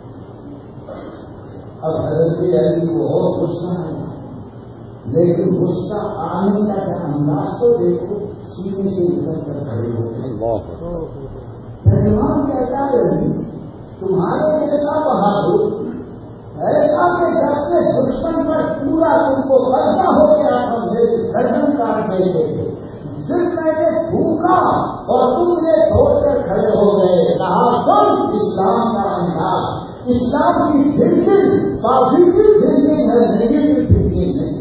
Speaker 2: اب حضرت علی کو اور غصہ آیا، لیکن غصہ آنے کا انداز تو دیکھو، سینے سے نکل کر کھڑے ہوتے. پہلوان کہتا ہے تمہارے جیسا بہادر ایسا کہ جب سے دشمن پر پورا تم کو قبضہ ہو گیا تو میری گردن کاٹ دیتے تھے. صرف میں نے تھوکا اور تم نے چھوڑ کر کھڑے ہو گئے. کہا تم اسلام کا انداز، اسلام کی تھنکنگ پازیٹو تھنکنگ ہے، نیگیٹو تھنکنگ نہیں.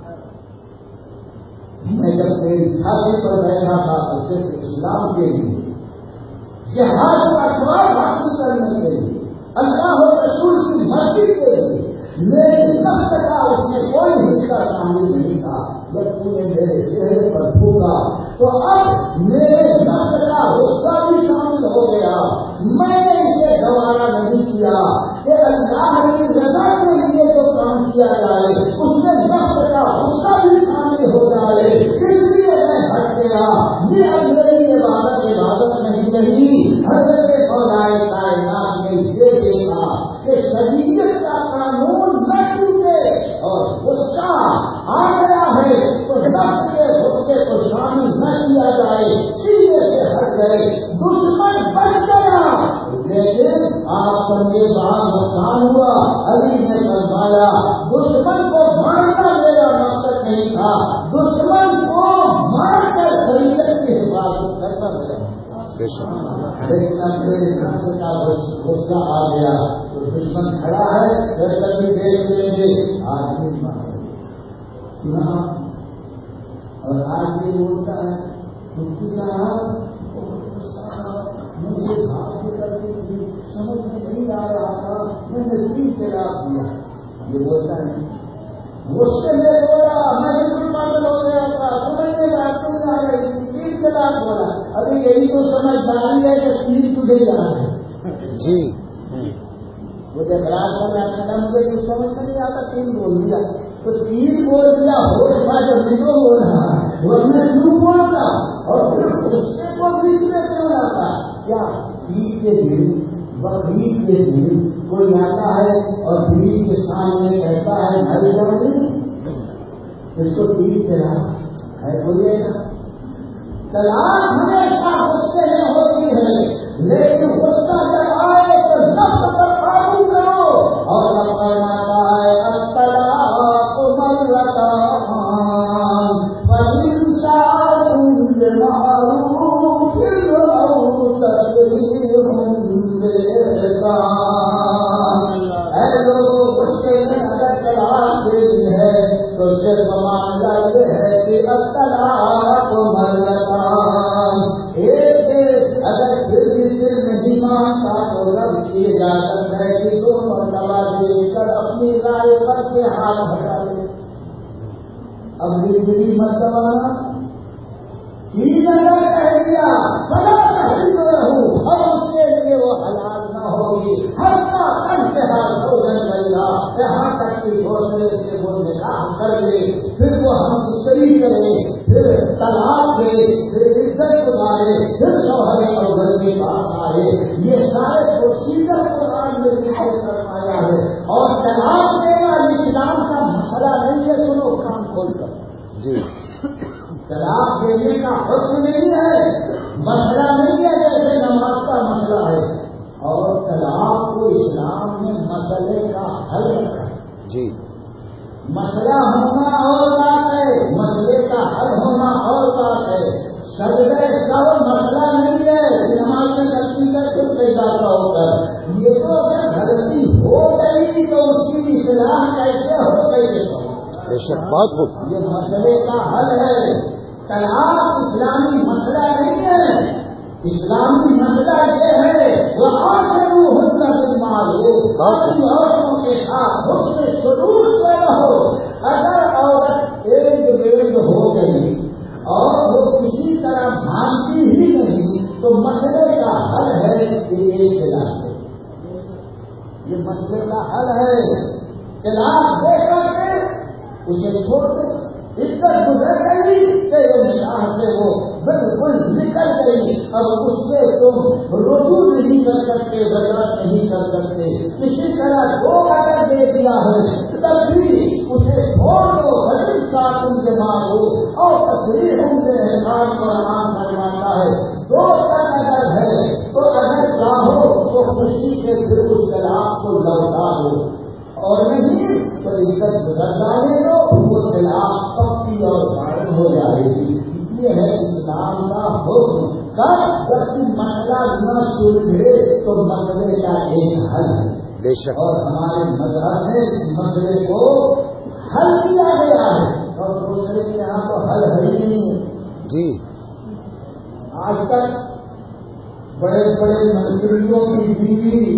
Speaker 2: میں جب میری چھاتی پر بیٹھا تھا تو صرف اسلام کے لیے، جہاد کا سوال حاصل کرنے کے لیے، اللہ اور رسول کی مرضی کے لیے میری نفس کا اس میں کوئی حصہ شامل نہیں تھا. جب تم نے میرے چہرے پر پھونکا تو اب میرے نفس کا غصہ بھی شامل ہو گیا. میں نے اسے گوارا نہیں کیا کہ اللہ کی رضا کے لیے جو کام کیا جائے اس میں نفس کا غصہ بھی شامل ہو جائے، اس لیے میں ہٹ گیا. یہ اب میری عبادت نہیں رہی. حضرت مولا گئے, دشمن بچ گیا, لیکن آپ پر یہ بڑا نقصان ہوا. علی نے فرمایا دشمن کو مارنا میرا مقصد نہیں تھا, دشمن کو مار کر شریعت کی حفاظت کرنا میرا. لیکن اپنے نفس کا غصہ آ گیا تو دشمن کھڑا ہے, جب کبھی دیکھ لیں گے آدمی سنا. اور آج یہ بولتا ہے مفتی صاحب مجھے بات کرتی تھی, سمجھ میں نہیں آ رہا تھا, میں نے تین خلاف دیا. یہ بولتا ہے غصے میں بولا, میں بالکل پاگل ہو گیا تھا, سمجھ میں بات نہیں آ رہی تھی, تین خلاف بولا. ابھی یہی تو سمجھداری ہے کہ تین تجھے جانا ہے. جی مجھے خراب کر رہا تھا, مجھے یہ سمجھ میں نہیں آتا, تین بول دیا. تو تین بول دیا ہو رہا جب تینوں بول رہا ورنہ کیوں بولتا, اور پھر غصے کو بیچ میں کیوں لاتا. کیا عید کے دن بقرعید کے دن کوئی آتا ہے اور عید کے سامنے کہتا ہے بھائی بڑی اس کو عید طلاق ہے, کوئی ایسا. طلاق ہمیشہ غصے میں ہوتی ہے, لیکن غصہ جب آئے تو نفس پر قابو کرو. اور فرماتا ہے الطلاق مرتان فإمساك بمعروف أو تسريح بإحسان. اے لوگ, غصے میں اگر طلاق دینی ہے تو صرف معاملہ یہ ہے کہ الطلاق مرتان, ایک اگر پھر بھی دل نہیں مانتا تو رب کی اجازت ہے کہ دو مرتبہ دیکھ کر اپنی رائے پر سے ہاتھ ہٹا لے. اب زندگی مرتبہ چیز اگر کہہ دیا بڑا کہیں ہوں اور اس کے لیے وہ حلال نہ ہوگی, ہر کا انتہا ہو گئے گا, یہاں تک کہ دوسرے سے وہ نکاح کر لے, پھر وہ ہم دوسری کرے, پھر طلاق دے, پھر عزت گزارے, پھر شوہر اور گھر کے پاس آئے. یہ سارے پروسیجر قرآن میں ذکر فرمایا ہے. اور طلاق دینا اسلام کا مسئلہ نہیں ہے. سنو کام کھول کر, جی طلاق دینے کا حکم نہیں ہے, مسئلہ نہیں ہے جیسے نماز کا مسئلہ ہے. اور طلاق کو اسلام میں مسئلے کا حل رکھا ہے. جی مسئلہ ہونا اور بات ہے, مسئلے کا حل ہونا اور بات ہے. سجدہ سب مسئلہ نہیں ہے, نماز میں غلطی کر کے پیدا ہو کر, یہ تو اگر غلطی ہو گئی تو اس کی اصلاح کیسے ہو گئی, بات ہو, یہ مسئلے کا حل ہے. طلاق اسلامی مسئلہ نہیں ہے. اسلامی مسئلہ یہ ہے وہ عورتوں کے ساتھ حسن سلوک سے رہو. اگر عورت ایک بیگ ہو گئی اور وہ کسی طرح مانتی ہی نہیں تو مسئلے کا حل ہے کہ ایک طلاق دے. یہ مسئلے کا حل ہے. طلاق دے کر کے اسے چھوڑ دے, عزت گزر گئی تیرے نکاح سے, وہ بالکل نکل گئی. اب اس سے تم رجوع نہیں کر سکتے, رجعت نہیں کر سکتے. کسی طرح دو اگر دے دیا ہے تب بھی اسے چھوڑ دو. غریب ساتھ ان کے ماں ہو اور تصریح ان کے احسان کو امان کرواتا ہے. دو تک اگر ہے تو اگر چاہو تو خوشی سے پھر اس طلاق کو لوٹا دو, اور نہیں تو عزت گزر جانے دو, وہ طلاق پکی اور قائم ہو جائے گی. یہ ہے اسلام کا حکم. جب مسئلہ نہ سلجھے تو مسئلے کا ایک حل ہے. اور ہمارے مذہب میں اس مسئلے کو حل کیا گیا ہے, اور دوسرے کے یہاں تو حل ہے ہی نہیں. جی آج تک بڑے بڑے منتریوں کی بیوی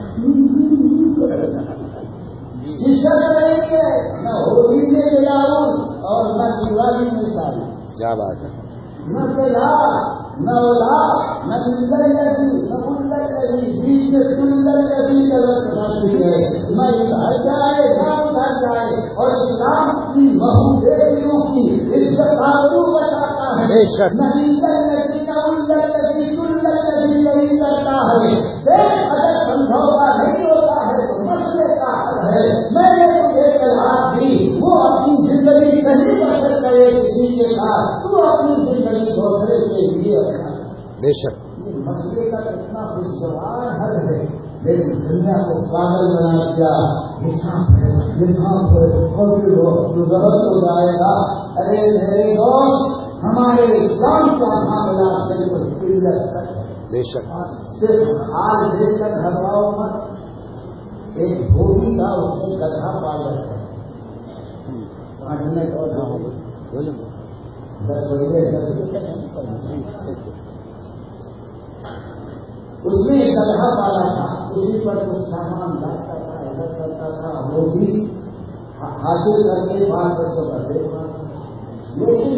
Speaker 2: شکست نہیں ہے, نہ ہولی میں جلاؤ اور نہ دیوالی میں شادی. کیا بات ہے. نہ طلاق, نہ اولاد, نہ ملر لگی, نہ ملر لگی, بیچ میں کلر لگی غلط شادی ہے. نہ ادھر جائے نہ ادھر جائے. اور اسلام کی بہو بیٹیوں کی عزت آبرو بتاتا ہے. نہ ملر لگی, نہ ملر لگی, کلر لگی نہیں کرتا ہے. دیکھ اگر سمجھوتا نہیں ہوتا ہے تو مسئلے کا حل ہے. میں نے تجھے طلاق دی, وہ اپنی زندگی کہیں بسر کرے کسی کے ساتھ, تو اپنی زندگی دوسرے کے لیے رکھا.
Speaker 1: بے شک
Speaker 2: یہ مسئلے کا اتنا خوشگوار حل ہے، لیکن دنیا کو پاگل بنا دیا، ضرورت ہو جائے گا. ارے میرے دوست، ہمارے اسلام کا معاملہ بالکل کلیئر ہے.
Speaker 1: بے شک
Speaker 2: صرف حال دیکھ کر گھبراؤ مت. ایک دھوبی تھا، اس نے گدھا پال رکھا کاٹنے اور 10 بجے اس نے گدھا پالا تھا، اسی پر کچھ سامان لاتا تھا، ایسا کرتا تھا، وہ بھی حاصل کر کے بات کرتے کرتے. لیکن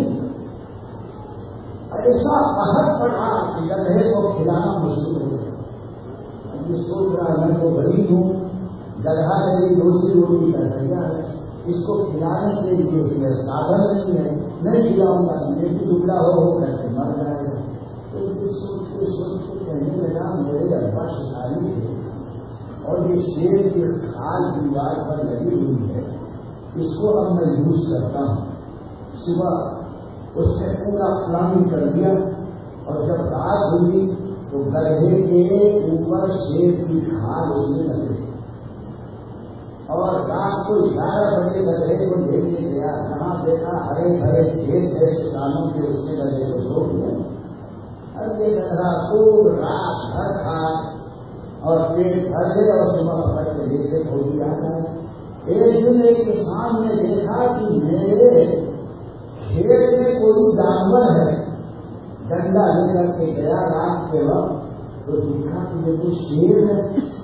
Speaker 2: ایسا قہر پڑا کہ گدھے کو کھلانا مشکل ہو گیا. یہ سوچ رہا میں تو غریب ہوں، گدھا میری روزی روٹی کا ذریعہ ہے، اس کو کھلانے کے لیے سادھن نہیں ہے، نہیں کھلاؤں گا میں بھی دبلا ہو کر کے مر جائے گا. سوچ کے کہنے لگا میرے ابا شکاری تھے اور یہ شیر کی کھال دیوار پر لگی ہوئی ہے، اس کو اب میں یوز کرتا ہوں. صبح اس نے پورا پلاننگ کر دیا اور جب رات ہوئی تو گدھے کے اوپر شیر کی کھال اس نے لگے اور رات کو 11 بجے گدھے کو دیکھنے گیا. جہاں دیکھا ہرے ہرے کھیت ہے کسانوں کے، اس نے گدھے کو چھوڑ دیا. اب یہ گدھا خوب رات بھر کھا اور پیٹ بھر گئے اور صبح پڑ کے لے کے کھو دیا ہے. ایک دن ایک کسان نے دیکھا کہ میرے کھیت میں کوئی جانور ہے، ڈنڈا لے کر کے گیا رات کے وقت تو دیکھا کہ یہ کوئی شیر ہے.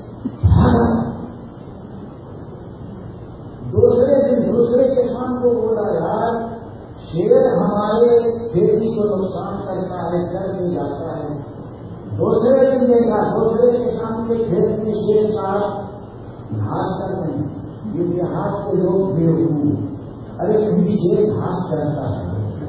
Speaker 2: دوسرے دن دوسرے کسان کو بولا یار شیر ہمارے کھیتی کو نقصان کرتا ہے، کر کے جاتا ہے. دوسرے دن دیکھا دوسرے کسان کے کھیت میں شیر صاحب گھاس کر رہے ہیں. یہ دیہات کے لوگ بیوقوف، ارے کبھی شیر گھاس کرتا ہے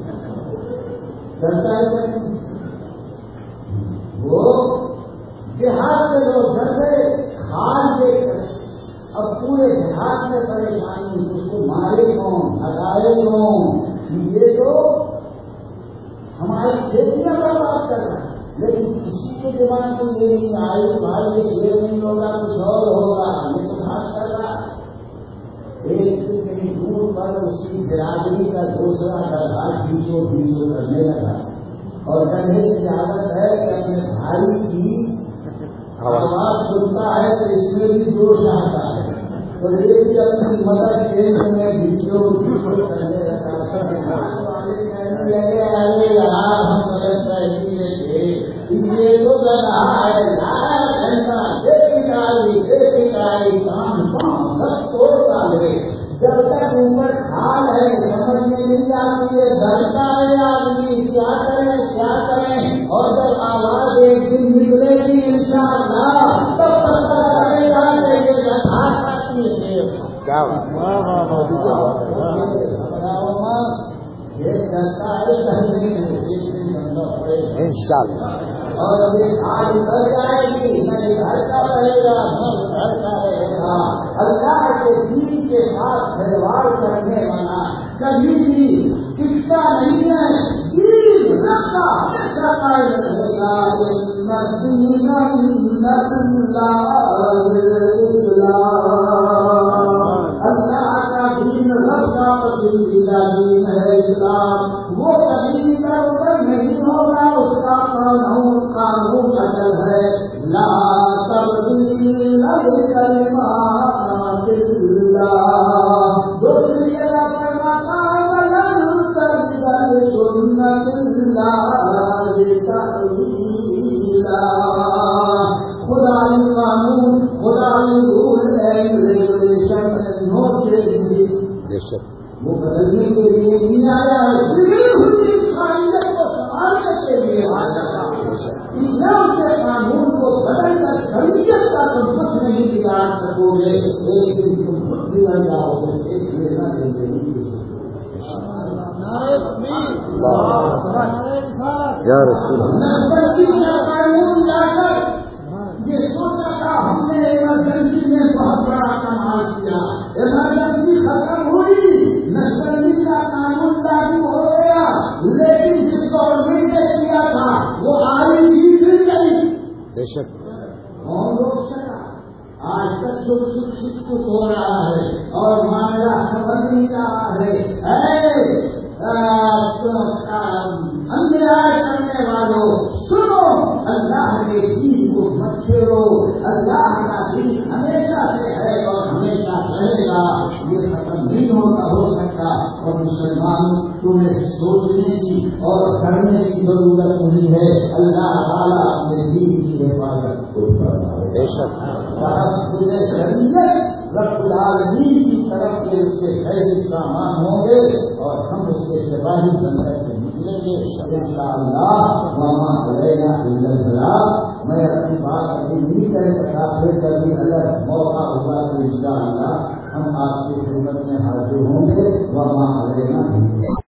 Speaker 2: وہ دیہات کے لوگ ڈرتے کھال دے کر. اب پورے دیہات میں پریشانی، اس کو مارے کون، ہٹائے کون؟ یہ تو ہماری کھیتیاں برباد کر رہا ہے. لیکن کسی کے دماغ میں یہ نہیں آئی بھائی یہ شیر نہیں ہوگا کچھ اور ہوگا، یہ تو گھاس کر رہا. ایک دن کہیں دور پر اس کی برادری کا دوسرا گدھا پیچھو کرنے لگا اور گدھے کی عادت ہے کہ اپنے بھائی کی آواز سنتا ہے تو اس میں بھی جوش آتا ہے. تو یہ بھی اپنی مدد کیندر میں پیچھو کرنے لگا. یہ تو گدھا ہے جب تک اوپر کھال ہے سمجھ میں نہیں آتی ہے، ڈرتا ہے آدمی کیا کریں اور جب آواز ایک دن نکلے گی انشاءاللہ تب پتہ چلے گا کہ یہ گدھا کرتی ہے. یہ کرتا ہے
Speaker 1: انشاءاللہ
Speaker 2: اور یہ آج اتر جائے گی، نہیں گھر کا رہے گا، گھر کا رہے گا. اللہ کے دین کے ساتھ کھلواڑ کرنے والا کبھی بھی ٹکتا نہیں ہے. دین رکھا ہمیشہ قائم رہے گا. اللہ کا دین رب کا پسندیدہ دین ہے اسلام. وہ کبھی ادھر نہیں ہوگا، اس کا قانون عدل ہے. لا تبدیل لکلمات اللہ. دوسری جگہ فرماتا ہے ولن تجد لسنت اللہ تبدیلا. خدائی قانون، خدائی rule and regulation no change. وہ بدلنے کے لیے نہیں آیا ہے، انسانیت کو سنبھالنے کے لیے آیا ہے. اسلام کے قانون کو بدل کر شریعت کا تم کچھ نہیں بگاڑ سکو گے. ایک دن تم خود بگڑ جاؤ گے. ایک لینا دیتے
Speaker 1: یا رسول اللہ
Speaker 2: قانون لا کر یہ سوچا تھا ہم نے ایمرجنسی میں بہت بڑا کمال کیا. ایمرجنسی ختم ہوئی، نسبندی کا قانون لاگو ہو گیا، لیکن جس گورنمنٹ نے کیا تھا وہ آئی تھی
Speaker 1: بے شک
Speaker 2: کون روک سکا؟ آج تک سکھ ہو رہا ہے اور معاملہ سمجھ نہیں رہا ہے. اندھیرا کرنے والوں سنو، اللہ کے دین کو مت چھیڑو. اللہ کا دین ہمیشہ سے ہے اور ہمیشہ رہے گا، یہ ختم نہیں ہو سکتا. اور مسلمان تمہیں سوچنے کی اور کرنے کی ضرورت نہیں ہے. اللہ تعالیٰ اپنے دین کی حفاظت کو کرنا ہے.
Speaker 1: بے شک
Speaker 2: رب العالمین کی طرف سے اس کے کئی سامان ہوں گے اور ہم اس کے سپاہی بن کر کے نکلیں گے. انشاءاللہ وما علینا الا البلاغ. میں اپنی بات ابھی نہیں کر سکتا، پھر کبھی اگر موقع ہوگا تو انشاءاللہ ہم آپ کی خدمت میں حاضر ہوں گے. وما علینا